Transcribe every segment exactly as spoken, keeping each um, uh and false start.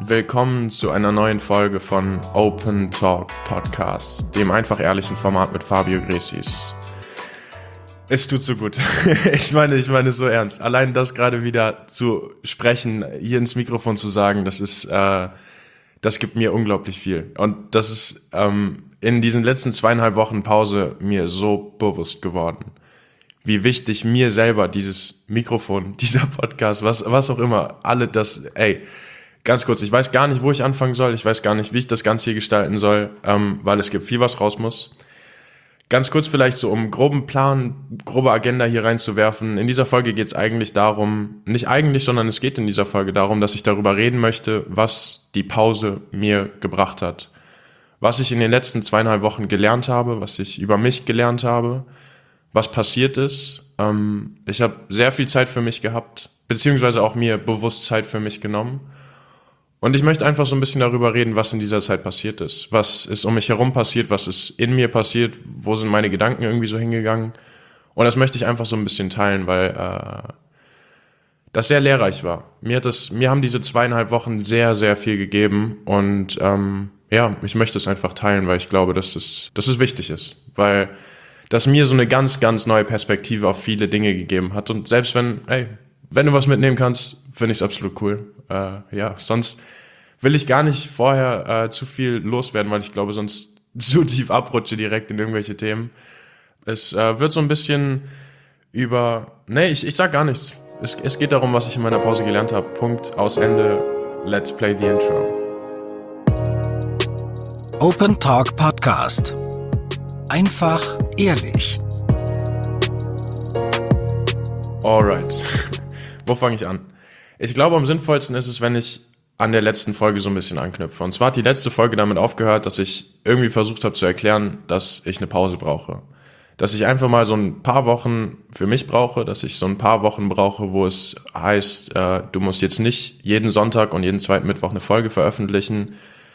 Willkommen zu einer neuen Folge von Open Talk Podcast, dem einfach ehrlichen Format mit Fabio Gresis. Es tut so gut. Ich meine, ich meine es so ernst. Allein das gerade wieder zu sprechen, hier ins Mikrofon zu sagen, das ist, äh, das gibt mir unglaublich viel. Und das ist ähm, in diesen letzten zweieinhalb Wochen Pause mir so bewusst geworden, wie wichtig mir selber dieses Mikrofon, dieser Podcast, was, was auch immer, alle das, ey, ganz kurz, ich weiß gar nicht, wo ich anfangen soll, ich weiß gar nicht, wie ich das Ganze hier gestalten soll, ähm, weil es gibt viel, was raus muss. Ganz kurz vielleicht so, um groben Plan, grobe Agenda hier reinzuwerfen. In dieser Folge geht es eigentlich darum, nicht eigentlich, sondern es geht in dieser Folge darum, dass ich darüber reden möchte, was die Pause mir gebracht hat. Was ich in den letzten zweieinhalb Wochen gelernt habe, was ich über mich gelernt habe, was passiert ist. Ähm, ich habe sehr viel Zeit für mich gehabt, beziehungsweise auch mir bewusst Zeit für mich genommen. Und ich möchte einfach so ein bisschen darüber reden, was in dieser Zeit passiert ist. Was ist um mich herum passiert, was ist in mir passiert, wo sind meine Gedanken irgendwie so hingegangen. Und das möchte ich einfach so ein bisschen teilen, weil äh, das sehr lehrreich war. Mir hat das, mir haben diese zweieinhalb Wochen sehr, sehr viel gegeben. Und ähm, ja, ich möchte es einfach teilen, weil ich glaube, dass es, dass es wichtig ist. Weil das mir so eine ganz, ganz neue Perspektive auf viele Dinge gegeben hat. Und selbst wenn, ey, wenn du was mitnehmen kannst, finde ich es absolut cool. Äh, ja, sonst will ich gar nicht vorher äh, zu viel loswerden, weil ich glaube, sonst zu tief abrutsche direkt in irgendwelche Themen. Es äh, wird so ein bisschen über, nee, ich, ich sag gar nichts. Es, es geht darum, was ich in meiner Pause gelernt habe. Punkt, aus, Ende. Let's play the intro. Open Talk Podcast. Einfach ehrlich. Alright. Wo fange ich an? Ich glaube, am sinnvollsten ist es, wenn ich an der letzten Folge so ein bisschen anknüpfe. Und zwar hat die letzte Folge damit aufgehört, dass ich irgendwie versucht habe zu erklären, dass ich eine Pause brauche. Dass ich einfach mal so ein paar Wochen für mich brauche, dass ich so ein paar Wochen brauche, wo es heißt, äh, du musst jetzt nicht jeden Sonntag und jeden zweiten Mittwoch eine Folge veröffentlichen.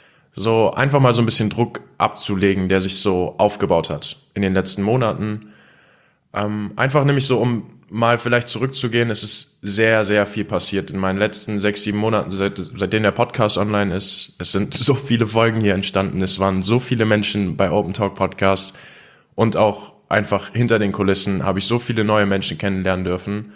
So einfach mal so ein bisschen Druck abzulegen, der sich so aufgebaut hat in den letzten Monaten. Ähm, einfach nämlich so, um mal vielleicht zurückzugehen, es ist sehr, sehr viel passiert in meinen letzten sechs, sieben Monaten, seit, seitdem der Podcast online ist. Es sind so viele Folgen hier entstanden, es waren so viele Menschen bei Open Talk Podcast und auch einfach hinter den Kulissen habe ich so viele neue Menschen kennenlernen dürfen.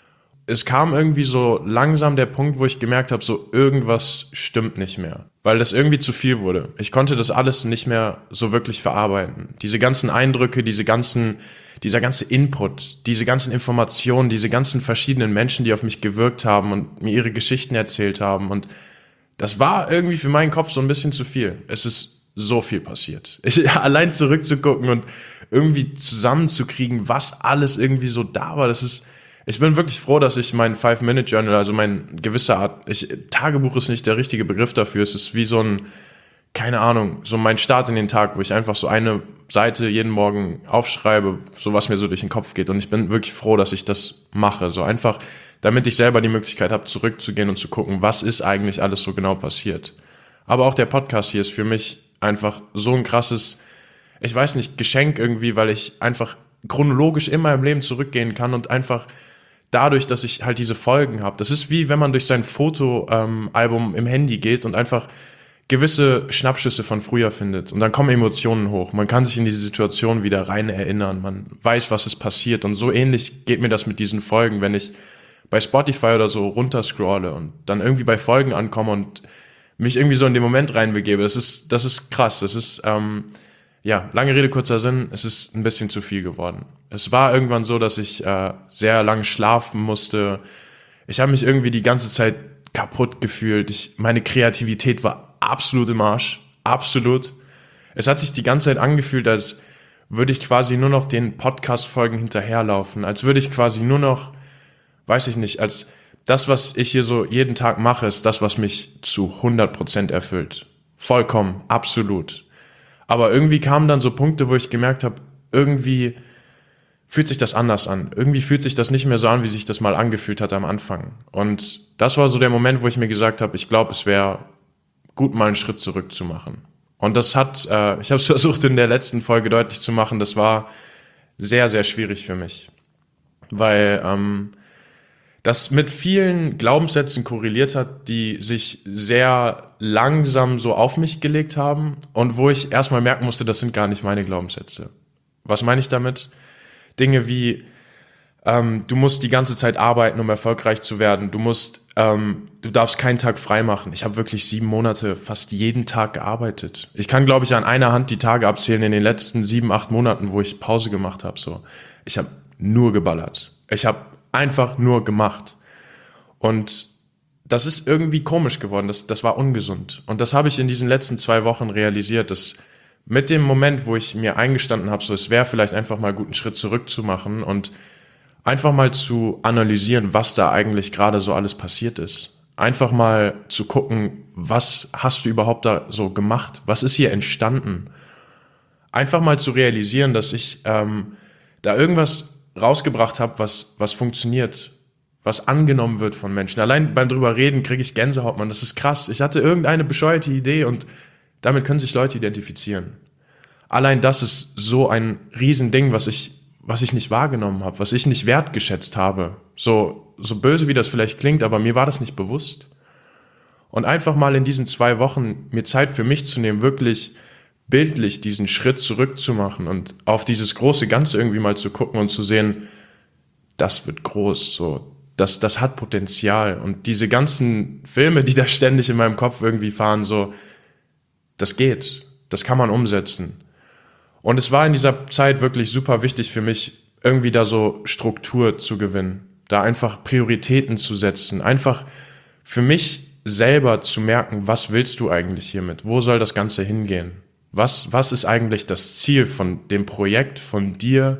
Es kam irgendwie so langsam der Punkt, wo ich gemerkt habe, so irgendwas stimmt nicht mehr, weil das irgendwie zu viel wurde. Ich konnte das alles nicht mehr so wirklich verarbeiten. Diese ganzen Eindrücke, diese ganzen, dieser ganze Input, diese ganzen Informationen, diese ganzen verschiedenen Menschen, die auf mich gewirkt haben und mir ihre Geschichten erzählt haben. Und das war irgendwie für meinen Kopf so ein bisschen zu viel. Es ist so viel passiert. Ich, allein zurückzugucken und irgendwie zusammenzukriegen, was alles irgendwie so da war, das ist... Ich bin wirklich froh, dass ich mein Five-Minute-Journal, also mein gewisser Art, ich, Tagebuch ist nicht der richtige Begriff dafür, es ist wie so ein, keine Ahnung, so mein Start in den Tag, wo ich einfach so eine Seite jeden Morgen aufschreibe, so was mir so durch den Kopf geht, und ich bin wirklich froh, dass ich das mache, so einfach, damit ich selber die Möglichkeit habe, zurückzugehen und zu gucken, was ist eigentlich alles so genau passiert. Aber auch der Podcast hier ist für mich einfach so ein krasses, ich weiß nicht, Geschenk irgendwie, weil ich einfach chronologisch in meinem Leben zurückgehen kann und einfach dadurch, dass ich halt diese Folgen habe. Das ist wie, wenn man durch sein Fotoalbum ähm, im Handy geht und einfach gewisse Schnappschüsse von früher findet. Und dann kommen Emotionen hoch. Man kann sich in diese Situation wieder rein erinnern. Man weiß, was ist passiert. Und so ähnlich geht mir das mit diesen Folgen, wenn ich bei Spotify oder so runterscrolle und dann irgendwie bei Folgen ankomme und mich irgendwie so in den Moment reinbegebe. Das ist, das ist krass. Das ist, ähm, ja, lange Rede, kurzer Sinn, es ist ein bisschen zu viel geworden. Es war irgendwann so, dass ich äh, sehr lange schlafen musste. Ich habe mich irgendwie die ganze Zeit kaputt gefühlt. Ich, meine Kreativität war absolut im Arsch. Absolut. Es hat sich die ganze Zeit angefühlt, als würde ich quasi nur noch den Podcast-Folgen hinterherlaufen. Als würde ich quasi nur noch, weiß ich nicht, als das, was ich hier so jeden Tag mache, ist das, was mich zu hundert Prozent erfüllt. Vollkommen, absolut. Aber irgendwie kamen dann so Punkte, wo ich gemerkt habe, irgendwie fühlt sich das anders an. Irgendwie fühlt sich das nicht mehr so an, wie sich das mal angefühlt hat am Anfang. Und das war so der Moment, wo ich mir gesagt habe, ich glaube, es wäre gut, mal einen Schritt zurück zu machen. Und das hat, äh, ich habe es versucht in der letzten Folge deutlich zu machen, das war sehr, sehr schwierig für mich. Weil ähm, das mit vielen Glaubenssätzen korreliert hat, die sich sehr langsam so auf mich gelegt haben und wo ich erstmal merken musste, das sind gar nicht meine Glaubenssätze. Was meine ich damit? Dinge wie, ähm, du musst die ganze Zeit arbeiten, um erfolgreich zu werden. Du musst, ähm, du darfst keinen Tag frei machen. Ich habe wirklich sieben Monate fast jeden Tag gearbeitet. Ich kann, glaube ich, an einer Hand die Tage abzählen in den letzten sieben, acht Monaten, wo ich Pause gemacht habe. So, ich habe nur geballert. Ich habe einfach nur gemacht. Und das ist irgendwie komisch geworden. Das, das war ungesund. Und das habe ich in diesen letzten zwei Wochen realisiert, dass mit dem Moment, wo ich mir eingestanden habe, so es wäre vielleicht einfach mal gut, einen Schritt zurück zu machen und einfach mal zu analysieren, was da eigentlich gerade so alles passiert ist. Einfach mal zu gucken, was hast du überhaupt da so gemacht? Was ist hier entstanden? Einfach mal zu realisieren, dass ich ähm, da irgendwas rausgebracht habe, was, was funktioniert, was angenommen wird von Menschen. Allein beim drüber reden kriege ich Gänsehaut, Mann. Das ist krass. Ich hatte irgendeine bescheuerte Idee und damit können sich Leute identifizieren. Allein das ist so ein Riesending, was ich, was ich nicht wahrgenommen habe, was ich nicht wertgeschätzt habe. So, so böse wie das vielleicht klingt, aber mir war das nicht bewusst. Und einfach mal in diesen zwei Wochen mir Zeit für mich zu nehmen, wirklich bildlich diesen Schritt zurückzumachen und auf dieses große Ganze irgendwie mal zu gucken und zu sehen, das wird groß, so, das, das hat Potenzial. Und diese ganzen Filme, die da ständig in meinem Kopf irgendwie fahren, so, das geht, das kann man umsetzen. Und es war in dieser Zeit wirklich super wichtig für mich, irgendwie da so Struktur zu gewinnen, da einfach Prioritäten zu setzen, einfach für mich selber zu merken, was willst du eigentlich hiermit? Wo soll das Ganze hingehen? Was, was ist eigentlich das Ziel von dem Projekt, von dir?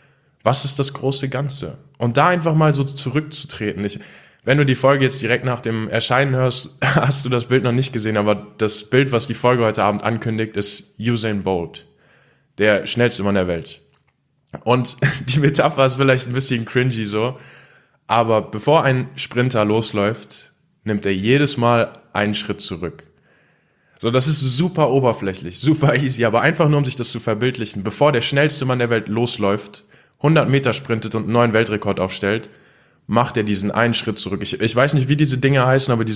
Was ist das große Ganze? Und da einfach mal so zurückzutreten. Ich, wenn du die Folge jetzt direkt nach dem Erscheinen hörst, hast du das Bild noch nicht gesehen, aber das Bild, was die Folge heute Abend ankündigt, ist Usain Bolt, der schnellste Mann der Welt. Und die Metapher ist vielleicht ein bisschen cringy so, aber bevor ein Sprinter losläuft, nimmt er jedes Mal einen Schritt zurück. So, das ist super oberflächlich, super easy, aber einfach nur, um sich das zu verbildlichen. Bevor der schnellste Mann der Welt losläuft, hundert Meter sprintet und einen neuen Weltrekord aufstellt, macht er diesen einen Schritt zurück. Ich, ich weiß nicht, wie diese Dinge heißen, aber diese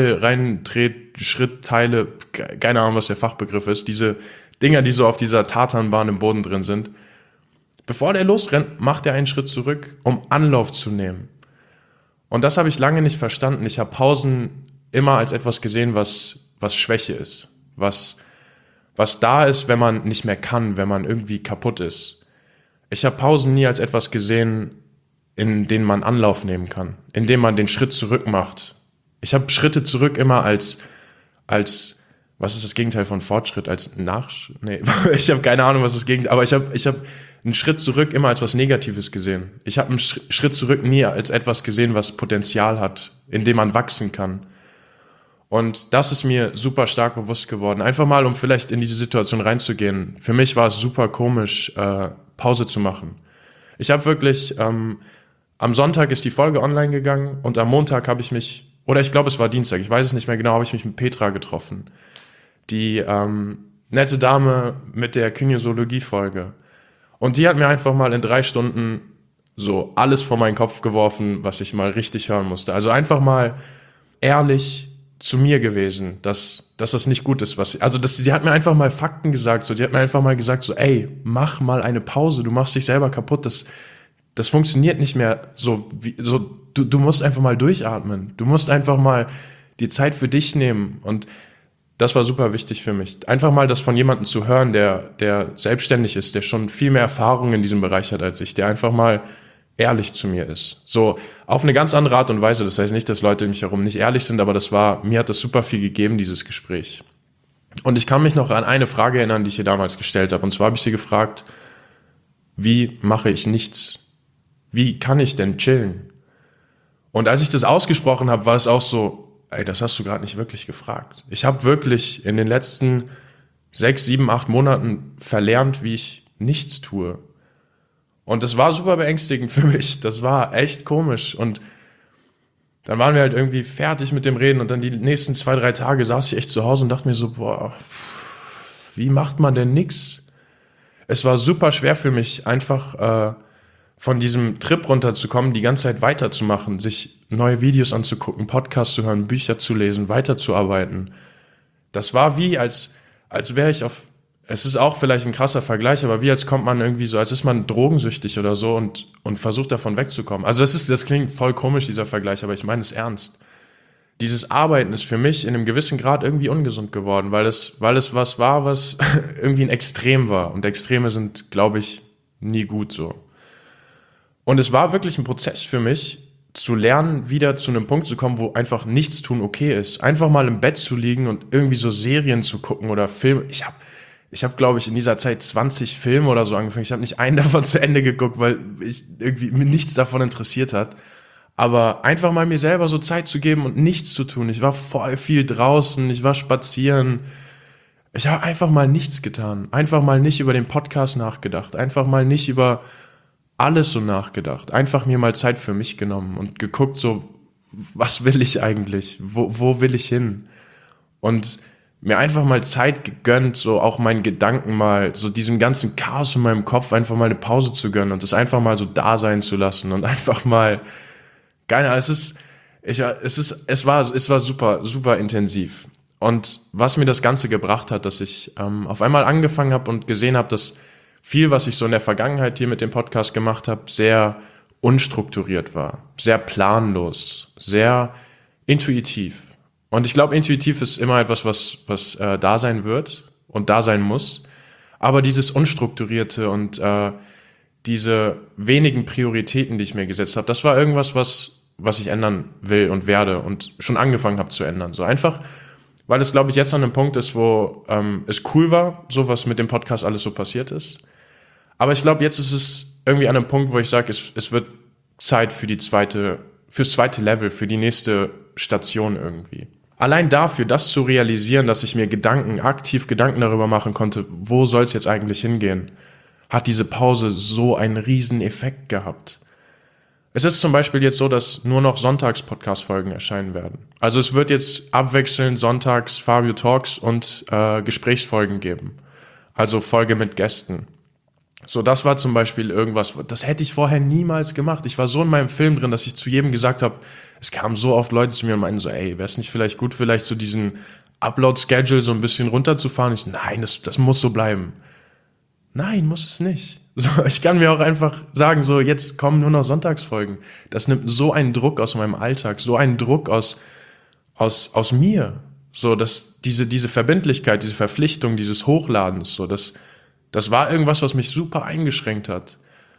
Metall-Reintret-Schrittteile, keine Ahnung, was der Fachbegriff ist, diese Dinger, die so auf dieser Tatanbahn im Boden drin sind. Bevor der losrennt, macht er einen Schritt zurück, um Anlauf zu nehmen. Und das habe ich lange nicht verstanden. Ich habe Pausen immer als etwas gesehen, was was Schwäche ist, was, was da ist, wenn man nicht mehr kann, wenn man irgendwie kaputt ist. Ich habe Pausen nie als etwas gesehen, in denen man Anlauf nehmen kann, in dem man den Schritt zurück macht. Ich habe Schritte zurück immer als, als, was ist das Gegenteil von Fortschritt, als Nachsch... Nee, ich habe keine Ahnung, was das Gegenteil, aber ich habe ich hab einen Schritt zurück immer als was Negatives gesehen. Ich habe einen Schritt zurück nie als etwas gesehen, was Potenzial hat, in dem man wachsen kann. Und das ist mir super stark bewusst geworden. Einfach mal, um vielleicht in diese Situation reinzugehen. Für mich war es super komisch, äh, Pause zu machen. Ich habe wirklich, ähm, am Sonntag ist die Folge online gegangen und am Montag habe ich mich, oder ich glaube es war Dienstag, ich weiß es nicht mehr genau, habe ich mich mit Petra getroffen. Die ähm, nette Dame mit der Kinesiologie-Folge. Und die hat mir einfach mal in drei Stunden so alles vor meinen Kopf geworfen, was ich mal richtig hören musste. Also einfach mal ehrlich zu mir gewesen, dass, dass das nicht gut ist, was, also das, sie hat mir einfach mal Fakten gesagt, so, die hat mir einfach mal gesagt, so, ey, mach mal eine Pause, du machst dich selber kaputt, das, das funktioniert nicht mehr so, wie, so, du, du musst einfach mal durchatmen, du musst einfach mal die Zeit für dich nehmen und das war super wichtig für mich, einfach mal das von jemandem zu hören, der, der selbstständig ist, der schon viel mehr Erfahrung in diesem Bereich hat als ich, der einfach mal ehrlich zu mir ist. So, auf eine ganz andere Art und Weise. Das heißt nicht, dass Leute um mich herum nicht ehrlich sind, aber das war, mir hat das super viel gegeben, dieses Gespräch. Und ich kann mich noch an eine Frage erinnern, die ich ihr damals gestellt habe. Und zwar habe ich sie gefragt, wie mache ich nichts? Wie kann ich denn chillen? Und als ich das ausgesprochen habe, war es auch so, ey, das hast du gerade nicht wirklich gefragt. Ich habe wirklich in den letzten sechs, sieben, acht Monaten verlernt, wie ich nichts tue. Und das war super beängstigend für mich. Das war echt komisch. Und dann waren wir halt irgendwie fertig mit dem Reden. Und dann die nächsten zwei, drei Tage saß ich echt zu Hause und dachte mir so, boah, wie macht man denn nix? Es war super schwer für mich, einfach äh, von diesem Trip runterzukommen, die ganze Zeit weiterzumachen, sich neue Videos anzugucken, Podcasts zu hören, Bücher zu lesen, weiterzuarbeiten. Das war wie, als, als wäre ich auf, es ist auch vielleicht ein krasser Vergleich, aber wie als kommt man irgendwie so, als ist man drogensüchtig oder so und, und versucht davon wegzukommen. Also das ist, das klingt voll komisch, dieser Vergleich, aber ich meine es ernst. Dieses Arbeiten ist für mich in einem gewissen Grad irgendwie ungesund geworden, weil es, weil es was war, was irgendwie ein Extrem war. Und Extreme sind, glaube ich, nie gut so. Und es war wirklich ein Prozess für mich, zu lernen, wieder zu einem Punkt zu kommen, wo einfach nichts tun okay ist. Einfach mal im Bett zu liegen und irgendwie so Serien zu gucken oder Filme. Ich habe, ich hab, glaube ich, in dieser Zeit zwanzig Filme oder so angefangen. Ich habe nicht einen davon zu Ende geguckt, weil ich irgendwie mir nichts davon interessiert hat. Aber einfach mal mir selber so Zeit zu geben und nichts zu tun. Ich war voll viel draußen, ich war spazieren. Ich habe einfach mal nichts getan. Einfach mal nicht über den Podcast nachgedacht. Einfach mal nicht über alles so nachgedacht. Einfach mir mal Zeit für mich genommen und geguckt, so, was will ich eigentlich? Wo, wo will ich hin? Und mir einfach mal Zeit gegönnt, so auch meinen Gedanken mal, so diesem ganzen Chaos in meinem Kopf einfach mal eine Pause zu gönnen und das einfach mal so da sein zu lassen und einfach mal, keine Ahnung, es ist, ich, es ist, es war, es war super, super intensiv. Und was mir das Ganze gebracht hat, dass ich ähm, auf einmal angefangen habe und gesehen habe, dass viel, was ich so in der Vergangenheit hier mit dem Podcast gemacht habe, sehr unstrukturiert war, sehr planlos, sehr intuitiv. Und ich glaube, intuitiv ist immer etwas, was, was äh, da sein wird und da sein muss. Aber dieses Unstrukturierte und äh, diese wenigen Prioritäten, die ich mir gesetzt habe, das war irgendwas, was, was ich ändern will und werde und schon angefangen habe zu ändern. So einfach, weil es, glaube ich, jetzt an einem Punkt ist, wo ähm, es cool war, so was mit dem Podcast alles so passiert ist. Aber ich glaube, jetzt ist es irgendwie an einem Punkt, wo ich sage, es, es wird Zeit für die zweite, fürs zweite Level, für die nächste Station irgendwie. Allein dafür, das zu realisieren, dass ich mir Gedanken, aktiv Gedanken darüber machen konnte, wo soll es jetzt eigentlich hingehen, hat diese Pause so einen riesen Effekt gehabt. Es ist zum Beispiel jetzt so, dass nur noch Sonntags-Podcast-Folgen erscheinen werden. Also es wird jetzt abwechselnd sonntags Fabio Talks und äh, Gesprächsfolgen geben. Also Folge mit Gästen. So, das war zum Beispiel irgendwas, das hätte ich vorher niemals gemacht. Ich war so in meinem Film drin, dass ich zu jedem gesagt habe, es kamen so oft Leute zu mir und meinten so, ey, wäre es nicht vielleicht gut, vielleicht so diesen Upload-Schedule so ein bisschen runterzufahren? Ich so, nein, das, das muss so bleiben. Nein, muss es nicht. So, ich kann mir auch einfach sagen, so, jetzt kommen nur noch Sonntagsfolgen. Das nimmt so einen Druck aus meinem Alltag, so einen Druck aus, aus, aus mir. So, dass diese, diese Verbindlichkeit, diese Verpflichtung, dieses Hochladens, so, das, das war irgendwas, was mich super eingeschränkt hat.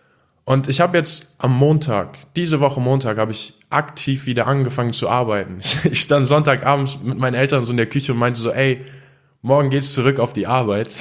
Und ich habe jetzt am Montag, diese Woche Montag, habe ich aktiv wieder angefangen zu arbeiten. Ich stand Sonntagabends mit meinen Eltern so in der Küche und meinte so, ey, morgen geht's zurück auf die Arbeit.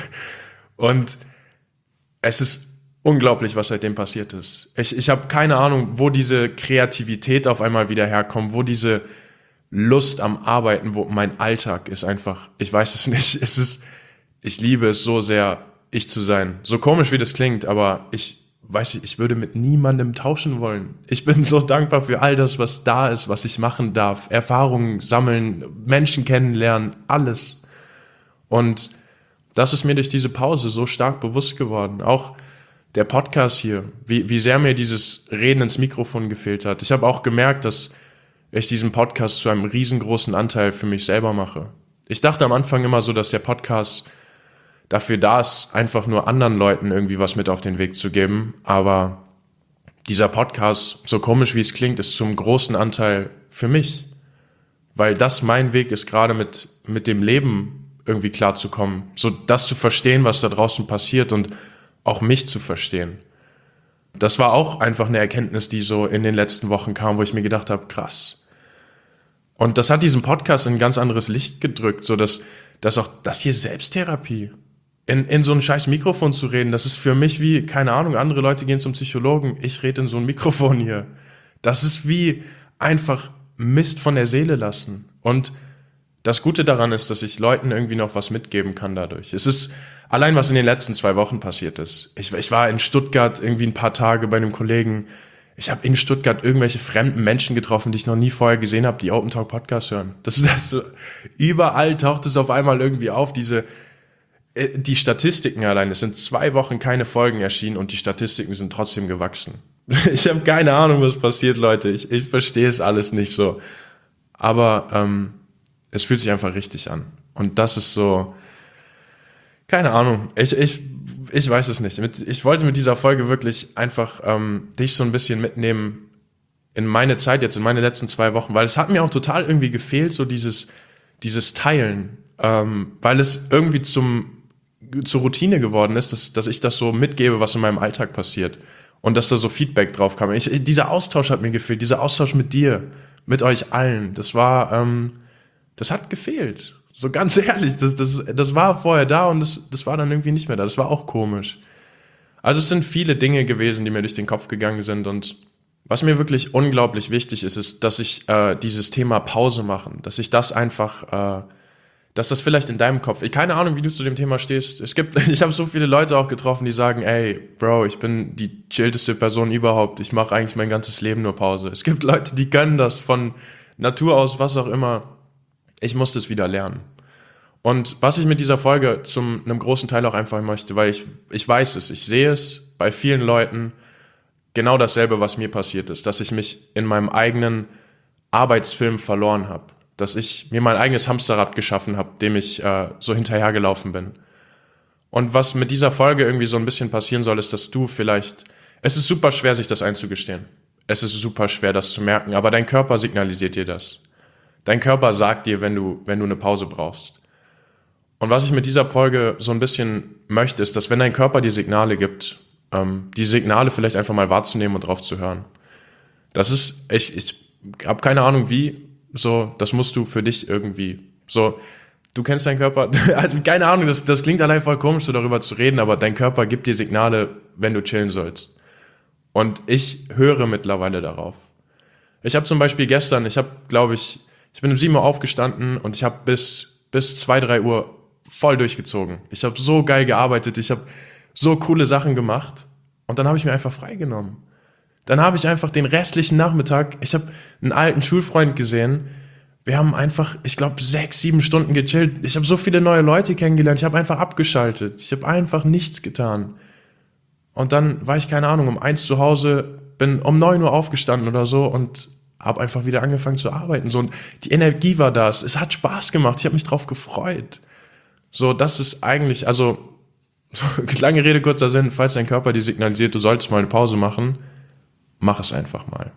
Und es ist unglaublich, was seitdem passiert ist. Ich, ich habe keine Ahnung, wo diese Kreativität auf einmal wieder herkommt, wo diese Lust am Arbeiten, wo mein Alltag ist einfach, ich weiß es nicht. Es ist, ich liebe es so sehr, ich zu sein. So komisch, wie das klingt, aber ich weiß nicht, ich würde mit niemandem tauschen wollen. Ich bin so dankbar für all das, was da ist, was ich machen darf. Erfahrungen sammeln, Menschen kennenlernen, alles. Und das ist mir durch diese Pause so stark bewusst geworden. Auch der Podcast hier, wie, wie sehr mir dieses Reden ins Mikrofon gefehlt hat. Ich habe auch gemerkt, dass ich diesen Podcast zu einem riesengroßen Anteil für mich selber mache. Ich dachte am Anfang immer so, dass der Podcast dafür da ist, einfach nur anderen Leuten irgendwie was mit auf den Weg zu geben. Aber dieser Podcast, so komisch wie es klingt, ist zum großen Anteil für mich. Weil das mein Weg ist, gerade mit, mit dem Leben irgendwie klarzukommen. So das zu verstehen, was da draußen passiert und auch mich zu verstehen. Das war auch einfach eine Erkenntnis, die so in den letzten Wochen kam, wo ich mir gedacht habe, krass. Und das hat diesen Podcast in ein ganz anderes Licht gedrückt, so dass, dass auch das hier Selbsttherapie, in, in so ein scheiß Mikrofon zu reden, das ist für mich wie, keine Ahnung, andere Leute gehen zum Psychologen, ich rede in so ein Mikrofon hier. Das ist wie einfach Mist von der Seele lassen. Und das Gute daran ist, dass ich Leuten irgendwie noch was mitgeben kann dadurch. Es ist allein, was in den letzten zwei Wochen passiert ist. Ich, ich war in Stuttgart irgendwie ein paar Tage bei einem Kollegen. Ich habe in Stuttgart irgendwelche fremden Menschen getroffen, die ich noch nie vorher gesehen habe, die Open Talk Podcast hören. Das ist das so, überall taucht es auf einmal irgendwie auf, diese die Statistiken allein, es sind zwei Wochen keine Folgen erschienen und die Statistiken sind trotzdem gewachsen. Ich habe keine Ahnung, was passiert, Leute. Ich, ich verstehe es alles nicht so. Aber ähm, es fühlt sich einfach richtig an. Und das ist so, keine Ahnung, ich, ich, ich weiß es nicht. Mit, ich wollte mit dieser Folge wirklich einfach ähm, dich so ein bisschen mitnehmen in meine Zeit jetzt, in meine letzten zwei Wochen, weil es hat mir auch total irgendwie gefehlt, so dieses, dieses Teilen, ähm, weil es irgendwie zum zur Routine geworden ist, dass, dass ich das so mitgebe, was in meinem Alltag passiert und dass da so Feedback drauf kam. Ich, dieser Austausch hat mir gefehlt, dieser Austausch mit dir, mit euch allen, das war, ähm, das hat gefehlt. So ganz ehrlich, das, das, das war vorher da und das, das war dann irgendwie nicht mehr da. Das war auch komisch. Also es sind viele Dinge gewesen, die mir durch den Kopf gegangen sind und was mir wirklich unglaublich wichtig ist, ist, dass ich äh, dieses Thema Pause machen, dass ich das einfach... Äh, dass das vielleicht in deinem Kopf, ich keine Ahnung, wie du zu dem Thema stehst. Es gibt, ich habe so viele Leute auch getroffen, die sagen, ey, Bro, ich bin die chillteste Person überhaupt. Ich mache eigentlich mein ganzes Leben nur Pause. Es gibt Leute, die können das von Natur aus, was auch immer. Ich muss das wieder lernen. Und was ich mit dieser Folge zum einem großen Teil auch einfach möchte, weil ich ich weiß es, ich sehe es bei vielen Leuten genau dasselbe, was mir passiert ist, dass ich mich in meinem eigenen Arbeitsfilm verloren habe. Dass ich mir mein eigenes Hamsterrad geschaffen habe, dem ich äh, so hinterhergelaufen bin. Und was mit dieser Folge irgendwie so ein bisschen passieren soll, ist, dass du vielleicht, es ist super schwer, sich das einzugestehen. Es ist super schwer, das zu merken, aber dein Körper signalisiert dir das. Dein Körper sagt dir, wenn du, wenn du eine Pause brauchst. Und was ich mit dieser Folge so ein bisschen möchte, ist, dass wenn dein Körper dir Signale gibt, ähm, die Signale vielleicht einfach mal wahrzunehmen und drauf zu hören. Das ist, ich, ich habe keine Ahnung wie, so, das musst du für dich irgendwie, so, du kennst deinen Körper, also keine Ahnung, das, das klingt allein voll komisch, so darüber zu reden, aber dein Körper gibt dir Signale, wenn du chillen sollst. Und ich höre mittlerweile darauf. Ich habe zum Beispiel gestern, ich habe, glaube ich, ich bin um sieben Uhr aufgestanden und ich habe bis, bis zwei, drei Uhr voll durchgezogen. Ich habe so geil gearbeitet, ich habe so coole Sachen gemacht und dann habe ich mir einfach freigenommen. Dann habe ich einfach den restlichen Nachmittag, ich habe einen alten Schulfreund gesehen, wir haben einfach, ich glaube, sechs, sieben Stunden gechillt. Ich habe so viele neue Leute kennengelernt, ich habe einfach abgeschaltet. Ich habe einfach nichts getan. Und dann war ich, keine Ahnung, um eins zu Hause, bin um neun Uhr aufgestanden oder so und habe einfach wieder angefangen zu arbeiten. So, und die Energie war da, es hat Spaß gemacht, ich habe mich drauf gefreut. So, das ist eigentlich, also, so, lange Rede, kurzer Sinn, falls dein Körper dir signalisiert, du solltest mal eine Pause machen, mach es einfach mal.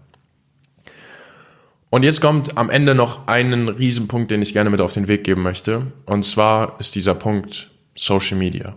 Und jetzt kommt am Ende noch einen Riesenpunkt, den ich gerne mit auf den Weg geben möchte. Und zwar ist dieser Punkt Social Media.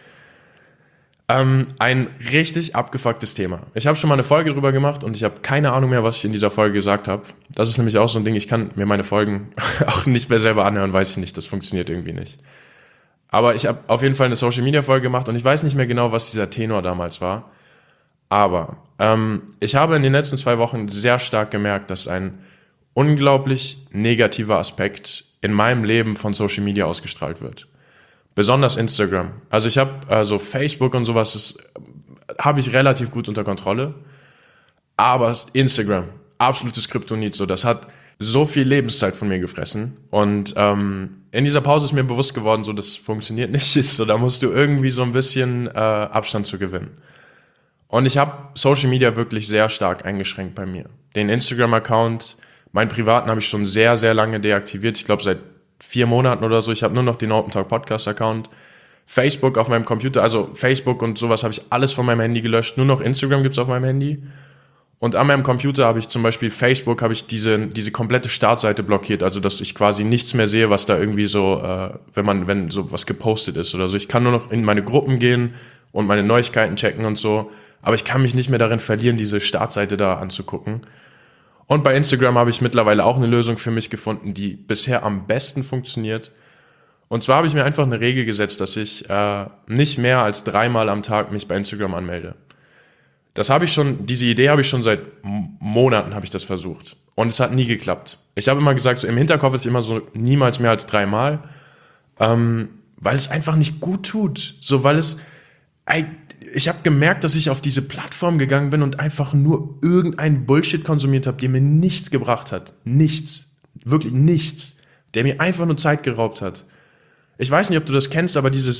Ähm, ein richtig abgefucktes Thema. Ich habe schon mal eine Folge drüber gemacht und ich habe keine Ahnung mehr, was ich in dieser Folge gesagt habe. Das ist nämlich auch so ein Ding, ich kann mir meine Folgen auch nicht mehr selber anhören, weiß ich nicht, das funktioniert irgendwie nicht. Aber ich habe auf jeden Fall eine Social Media Folge gemacht und ich weiß nicht mehr genau, was dieser Tenor damals war. Aber ähm, ich habe in den letzten zwei Wochen sehr stark gemerkt, dass ein unglaublich negativer Aspekt in meinem Leben von Social Media ausgestrahlt wird. Besonders Instagram. Also ich habe also Facebook und sowas, das habe ich relativ gut unter Kontrolle. Aber Instagram, absolutes Kryptonit. So, das hat so viel Lebenszeit von mir gefressen. Und ähm, in dieser Pause ist mir bewusst geworden, so das funktioniert nicht. So, da musst du irgendwie so ein bisschen äh, Abstand zu gewinnen. Und ich habe Social Media wirklich sehr stark eingeschränkt bei mir. Den Instagram-Account, meinen privaten habe ich schon sehr, sehr lange deaktiviert. Ich glaube seit vier Monaten oder so. Ich habe nur noch den Open Talk Podcast-Account. Facebook auf meinem Computer, also Facebook und sowas habe ich alles von meinem Handy gelöscht. Nur noch Instagram gibt's auf meinem Handy. Und an meinem Computer habe ich zum Beispiel Facebook, habe ich diese diese komplette Startseite blockiert. Also dass ich quasi nichts mehr sehe, was da irgendwie so, äh, wenn man, wenn so was gepostet ist oder so. Ich kann nur noch in meine Gruppen gehen und meine Neuigkeiten checken und so. Aber ich kann mich nicht mehr darin verlieren, diese Startseite da anzugucken. Und bei Instagram habe ich mittlerweile auch eine Lösung für mich gefunden, die bisher am besten funktioniert. Und zwar habe ich mir einfach eine Regel gesetzt, dass ich äh, nicht mehr als dreimal am Tag mich bei Instagram anmelde. Das habe ich schon, diese Idee habe ich schon seit Monaten habe ich das versucht. Und es hat nie geklappt. Ich habe immer gesagt, so im Hinterkopf ist immer so niemals mehr als dreimal, ähm, weil es einfach nicht gut tut. So, weil es, ich habe gemerkt, dass ich auf diese Plattform gegangen bin und einfach nur irgendeinen Bullshit konsumiert habe, der mir nichts gebracht hat. Nichts. Wirklich nichts. Der mir einfach nur Zeit geraubt hat. Ich weiß nicht, ob du das kennst, aber dieses,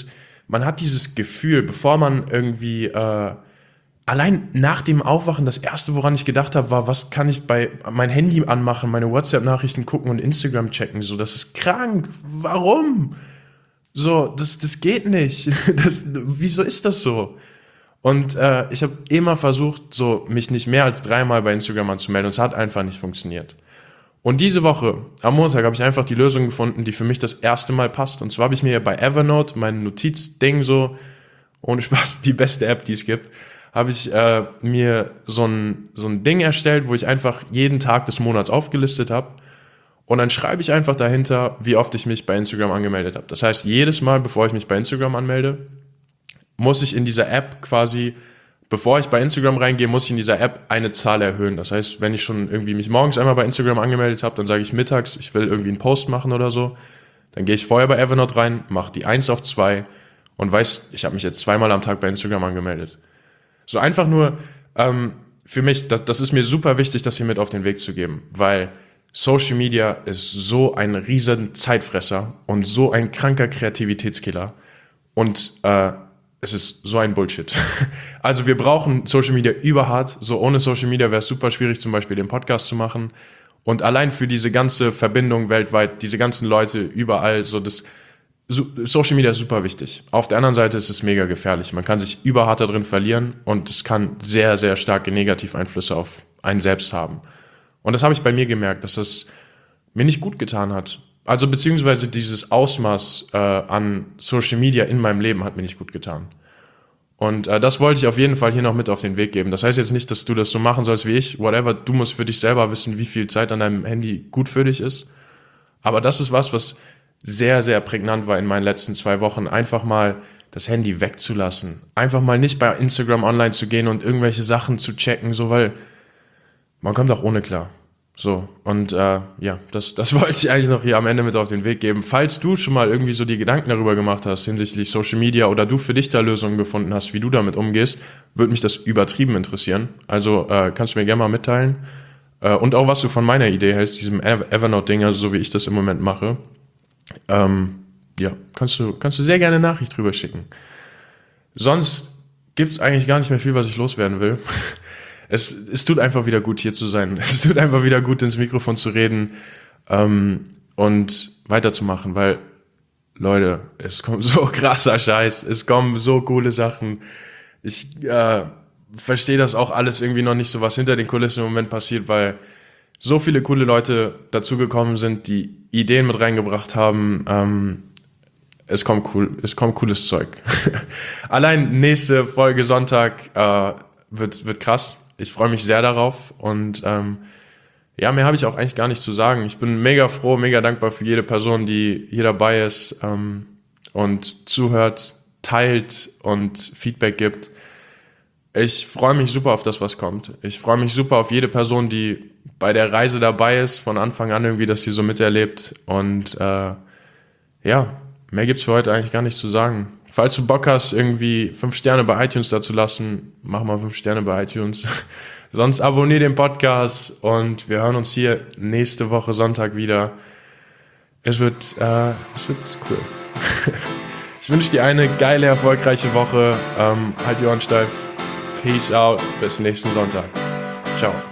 man hat dieses Gefühl, bevor man irgendwie, äh, allein nach dem Aufwachen, das Erste, woran ich gedacht habe, war, was kann ich bei mein Handy anmachen, meine WhatsApp-Nachrichten gucken und Instagram checken. So, das ist krank. Warum? So, das, das geht nicht. Das, wieso ist das so? Und äh, ich habe immer versucht, so mich nicht mehr als dreimal bei Instagram anzumelden. Und es hat einfach nicht funktioniert. Und diese Woche, am Montag, habe ich einfach die Lösung gefunden, die für mich das erste Mal passt. Und zwar habe ich mir bei Evernote, mein Notizding so, ohne Spaß, die beste App, die es gibt, habe ich äh, mir so ein, so ein Ding erstellt, wo ich einfach jeden Tag des Monats aufgelistet habe. Und dann schreibe ich einfach dahinter, wie oft ich mich bei Instagram angemeldet habe. Das heißt, jedes Mal, bevor ich mich bei Instagram anmelde, muss ich in dieser App quasi, bevor ich bei Instagram reingehe, muss ich in dieser App eine Zahl erhöhen. Das heißt, wenn ich schon irgendwie mich morgens einmal bei Instagram angemeldet habe, dann sage ich mittags, ich will irgendwie einen Post machen oder so. Dann gehe ich vorher bei Evernote rein, mache die eins auf zwei und weiß, ich habe mich jetzt zweimal am Tag bei Instagram angemeldet. So einfach nur, ähm, für mich, das, das ist mir super wichtig, das hier mit auf den Weg zu geben, weil Social Media ist so ein riesen Zeitfresser und so ein kranker Kreativitätskiller und äh, es ist so ein Bullshit. Also wir brauchen Social Media überhart, so ohne Social Media wäre es super schwierig, zum Beispiel den Podcast zu machen und allein für diese ganze Verbindung weltweit, diese ganzen Leute überall, so das Social Media ist super wichtig. Auf der anderen Seite ist es mega gefährlich. Man kann sich überhart da drin verlieren und es kann sehr, sehr starke Negativeinflüsse auf einen selbst haben. Und das habe ich bei mir gemerkt, dass das mir nicht gut getan hat. Also beziehungsweise dieses Ausmaß äh, an Social Media in meinem Leben hat mir nicht gut getan. Und äh, das wollte ich auf jeden Fall hier noch mit auf den Weg geben. Das heißt jetzt nicht, dass du das so machen sollst wie ich. Whatever, du musst für dich selber wissen, wie viel Zeit an deinem Handy gut für dich ist. Aber das ist was, was sehr, sehr prägnant war in meinen letzten zwei Wochen. Einfach mal das Handy wegzulassen. Einfach mal nicht bei Instagram online zu gehen und irgendwelche Sachen zu checken, so, weil man kommt auch ohne klar. So, und äh, ja, das, das wollte ich eigentlich noch hier am Ende mit auf den Weg geben. Falls du schon mal irgendwie so die Gedanken darüber gemacht hast hinsichtlich Social Media oder du für dich da Lösungen gefunden hast, wie du damit umgehst, würde mich das übertrieben interessieren. Also äh, kannst du mir gerne mal mitteilen. Äh, und auch was du von meiner Idee hältst, diesem Evernote-Ding, also so wie ich das im Moment mache. Ähm, ja, kannst du, kannst du sehr gerne eine Nachricht drüber schicken. Sonst gibt's eigentlich gar nicht mehr viel, was ich loswerden will. Es, es tut einfach wieder gut, hier zu sein. Es tut einfach wieder gut, ins Mikrofon zu reden ähm, und weiterzumachen, weil, Leute, es kommt so krasser Scheiß, es kommen so coole Sachen. Ich äh, verstehe das auch alles irgendwie noch nicht so, was hinter den Kulissen im Moment passiert, weil so viele coole Leute dazugekommen sind, die Ideen mit reingebracht haben. Ähm, es kommt cool, es kommt cooles Zeug. Allein nächste Folge Sonntag äh, wird, wird krass. Ich freue mich sehr darauf und ähm, ja, mehr habe ich auch eigentlich gar nicht zu sagen. Ich bin mega froh, mega dankbar für jede Person, die hier dabei ist ähm, und zuhört, teilt und Feedback gibt. Ich freue mich super auf das, was kommt. Ich freue mich super auf jede Person, die bei der Reise dabei ist, von Anfang an irgendwie, dass sie so miterlebt. Und äh, ja, mehr gibt's für heute eigentlich gar nicht zu sagen. Falls du Bock hast, irgendwie fünf Sterne bei iTunes da zu lassen, mach mal fünf Sterne bei iTunes. Sonst abonnier den Podcast und wir hören uns hier nächste Woche Sonntag wieder. Es wird, äh, es wird cool. Ich wünsche dir eine geile, erfolgreiche Woche. Ähm, halt die Ohren steif. Peace out. Bis nächsten Sonntag. Ciao.